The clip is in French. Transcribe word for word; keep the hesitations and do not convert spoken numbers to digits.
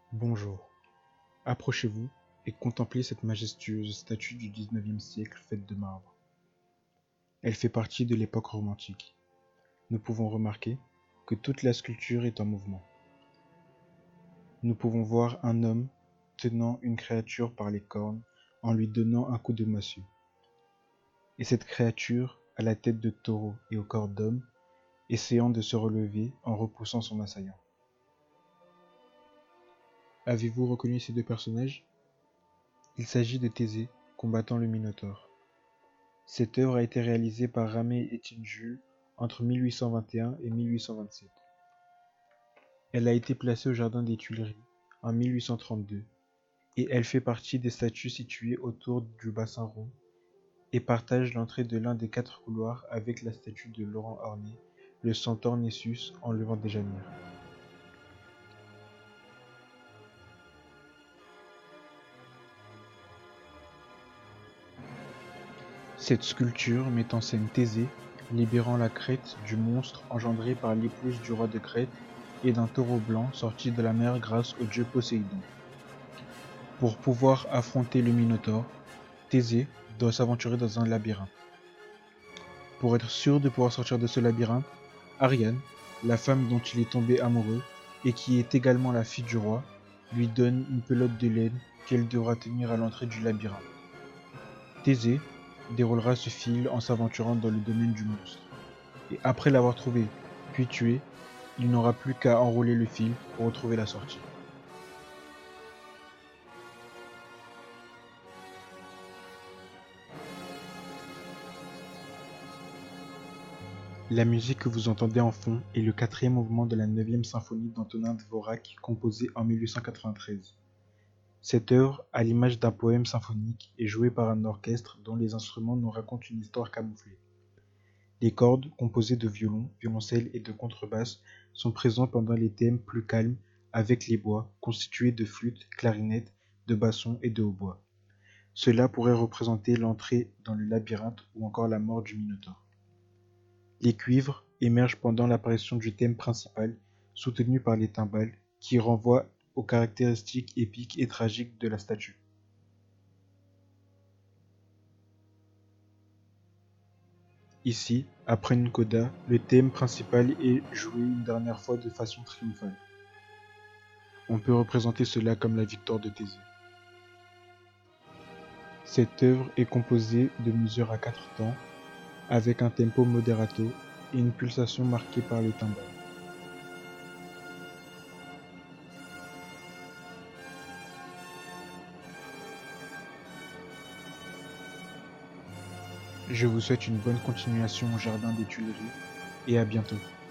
Bonjour, approchez-vous et contemplez cette majestueuse statue du dix-neuvième siècle faite de marbre. Elle fait partie de l'époque romantique. Nous pouvons remarquer que toute la sculpture est en mouvement. Nous pouvons voir un homme tenant une créature par les cornes en lui donnant un coup de massue. Et cette créature a la tête de taureau et au corps d'homme, essayant de se relever en repoussant son assaillant. Avez-vous reconnu ces deux personnages? Il s'agit de Thésée combattant le Minotaure. Cette œuvre a été réalisée par Ramey Etienne Jules entre mille huit cent vingt et un et mille huit cent vingt-sept. Elle a été placée au jardin des Tuileries en mille huit cent trente-deux et elle fait partie des statues situées autour du bassin rond et partage l'entrée de l'un des quatre couloirs avec la statue de Laurent Orné, le centaure Nessus enlevant Déjanire. Cette sculpture met en scène Thésée libérant la Crète du monstre engendré par l'épouse du roi de Crète et d'un taureau blanc sorti de la mer grâce au dieu Poséidon. Pour pouvoir affronter le Minotaure, Thésée doit s'aventurer dans un labyrinthe. Pour être sûr de pouvoir sortir de ce labyrinthe, Ariane, la femme dont il est tombé amoureux et qui est également la fille du roi, lui donne une pelote de laine qu'elle devra tenir à l'entrée du labyrinthe. Thésée déroulera ce fil en s'aventurant dans le domaine du monstre. Et après l'avoir trouvé, puis tué, il n'aura plus qu'à enrouler le fil pour retrouver la sortie. La musique que vous entendez en fond est le quatrième mouvement de la neuvième symphonie d'Antonin Dvorak, composée en mille huit cent quatre-vingt-treize. Cette œuvre, à l'image d'un poème symphonique, est jouée par un orchestre dont les instruments nous racontent une histoire camouflée. Les cordes, composées de violon, violoncelle et de contrebasse, sont présents pendant les thèmes plus calmes, avec les bois, constitués de flûtes, clarinettes, de bassons et de hautbois. Cela pourrait représenter l'entrée dans le labyrinthe ou encore la mort du Minotaure. Les cuivres émergent pendant l'apparition du thème principal, soutenu par les timbales, qui renvoient aux caractéristiques épiques et tragiques de la statue. Ici, après une coda, le thème principal est joué une dernière fois de façon triomphale. On peut représenter cela comme la victoire de Thésée. Cette œuvre est composée de mesures à quatre temps, avec un tempo moderato et une pulsation marquée par les timbales. Je vous souhaite une bonne continuation au jardin des Tuileries et à bientôt.